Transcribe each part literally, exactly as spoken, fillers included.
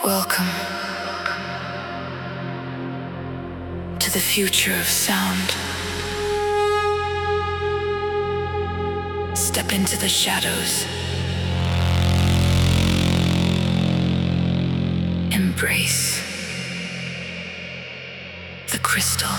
Welcome to the future of sound. Step into the shadows. Embrace the crystal.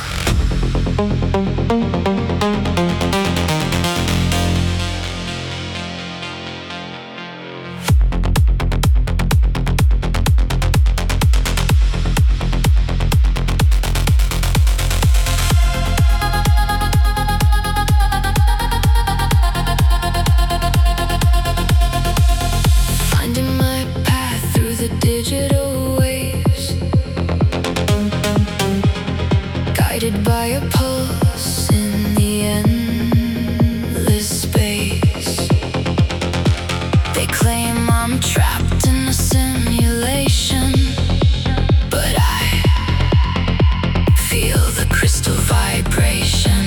By a pulse in the endless space. They claim I'm trapped in a simulation, but I feel the crystal vibration.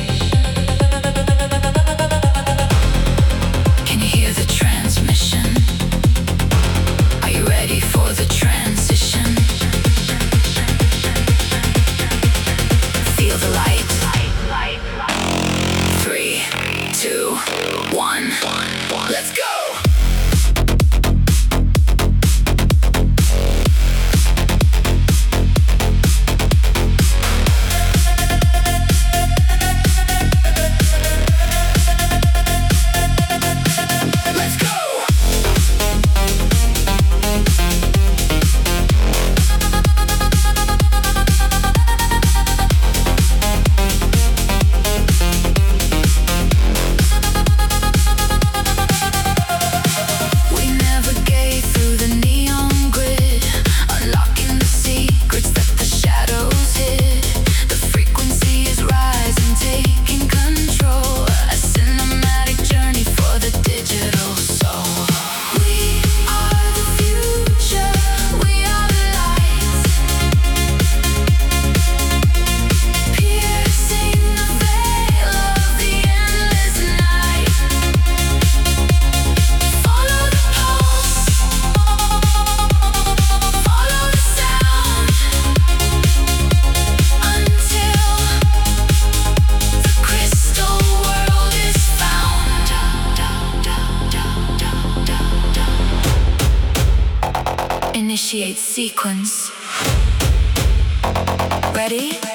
Can you hear the transmission? Are you ready for the transition? Feel the light. Three, two, one. Let's go. Initiate sequence. Ready?